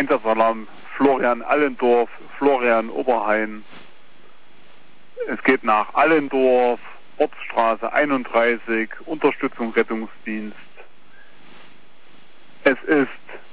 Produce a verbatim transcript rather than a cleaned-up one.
Einsatzraum Florian Allendorf, Florian Oberhain. Es geht nach Allendorf, Ortsstraße einunddreißig, Unterstützung Rettungsdienst. Es ist